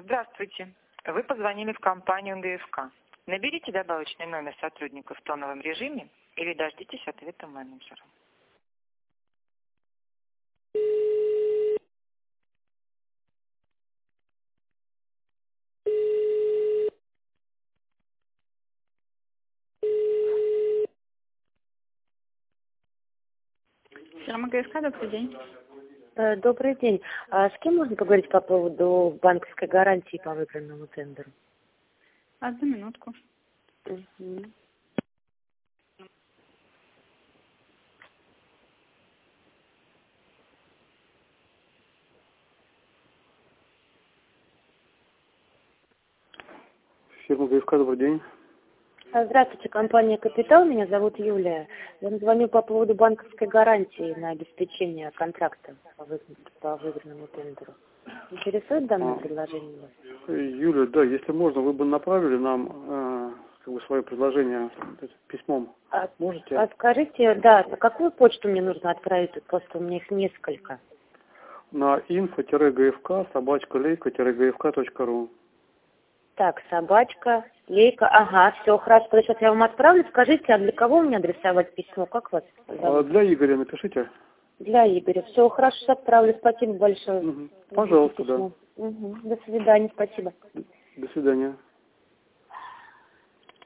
Здравствуйте. Вы позвонили в компанию ГФК. Наберите добавочный номер сотрудника в тоновом режиме или дождитесь ответа менеджера. Фирма ГФК, добрый день. Добрый день. А с кем можно поговорить по поводу банковской гарантии по выигранному тендеру? Одну минутку. Угу. Фирма ГФК, добрый день. Здравствуйте, компания «Капитал». Меня зовут Юлия. Я звоню по поводу банковской гарантии на обеспечение контракта по выигранному тендеру. Интересует данное предложение вас? Юля, да, если можно, вы бы направили нам свое предложение письмом. Можете? А скажите, да, на какую почту мне нужно отправить? Тут просто у меня их несколько. На info-gfk@leyka-gfk.ru. Так, собачка, лейка, ага, все, хорошо, сейчас я вам отправлю. Скажите, а для кого мне адресовать письмо? Как вас зовут? Для Игоря напишите. Для Игоря. Все, хорошо, отправлю. Спасибо большое. Пожалуйста, да. До свидания, спасибо. До свидания.